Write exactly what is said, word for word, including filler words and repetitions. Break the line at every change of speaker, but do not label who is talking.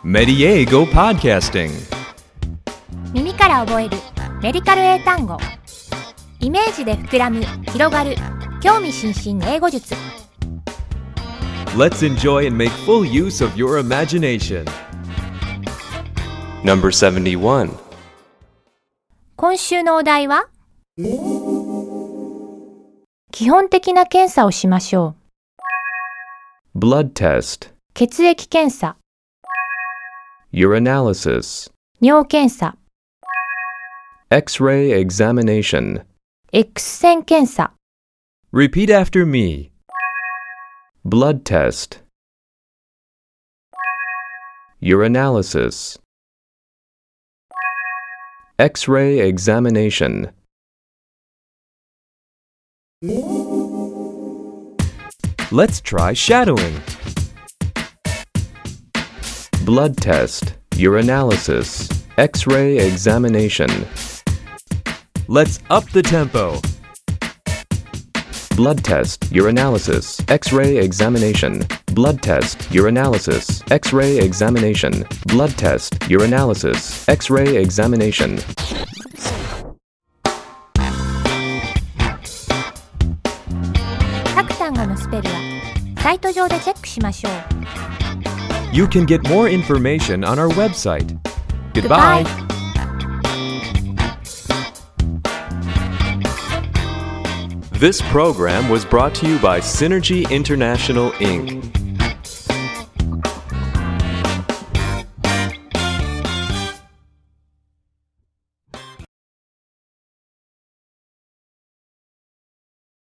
Mediego Podcasting
耳から覚えるメディカル英単語。イメージで膨らむ、広がる、興味津々英語術。
Let's enjoy and make full use of your imagination. Number seventy-one.
今週のお題は基本的な検査をしましょ
う。Blood test.
血液検査。
Urinalysis.
尿検査。
X-ray examination.
X 線検査。
Repeat after me. Blood test. Urinalysis. X-ray examination. Let's try shadowing. Blood test, urinalysis, X-ray examination. Let's up the tempo. Blood test, urinalysis, X-ray examination. Blood test, urinalysis, X-ray examination. Blood test, urinalysis, X-ray examination.
各単語のスペルはサイト上でチェックしましょう。
You can get more information on our website. Goodbye.
Goodbye.
This program was brought to you by Synergy International, Incorporated